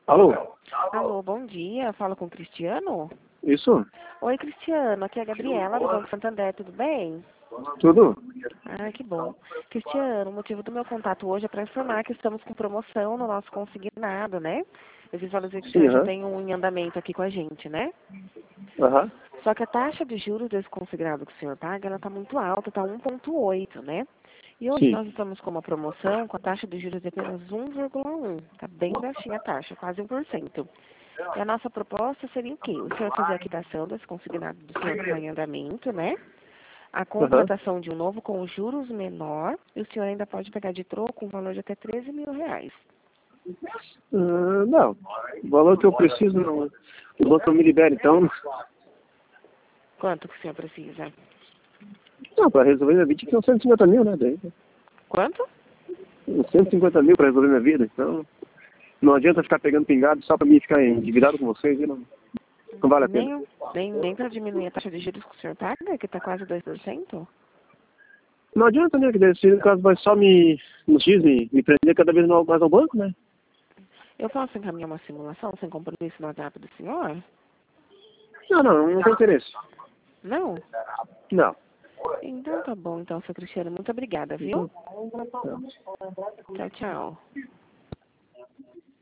Alô? Alô, bom dia. Fala com o Cristiano? Isso? Oi, Cristiano. Aqui é a Gabriela do Banco Santander. Tudo bem? Tudo? Ah, que bom. Cristiano, o motivo do meu contato hoje é para informar que estamos com promoção no nosso consignado, né? Eu visualizei que o Sim, senhor já aham. tem um em andamento aqui com a gente, né? Aham. Só que a taxa de juros desse consignado que o senhor paga, ela está muito alta, está 1,8, né? E hoje Sim. nós estamos com uma promoção com a taxa de juros de apenas 1,1. Está bem baixinha a taxa, quase 1%. E a nossa proposta seria o quê? O senhor fazer a quitação desse consignado do senhor que está em andamento, né? A Aham. contratação de um novo com juros menor, e o senhor ainda pode pegar de troco um valor de até 13 mil reais. Não. O valor que eu preciso, não. O banco me libera, então. Quanto que o senhor precisa? Não, para resolver minha vida, que são 150 mil, né? Daí, Quanto? uns 150 mil para resolver minha vida, então. Não adianta ficar pegando pingado só para mim ficar endividado com vocês, viu? Não vale a pena. Nem para diminuir a taxa de juros que o senhor paga, que está quase 2%? Não adianta, né? Que desse caso vai só nos dizem, me prender cada vez mais ao banco, né? Eu posso encaminhar uma simulação sem compromisso no WhatsApp do senhor? Não tem interesse. Não? Não. Então tá bom, então, seu Cristiano. Muito obrigada, viu? Então, Tchau, tchau.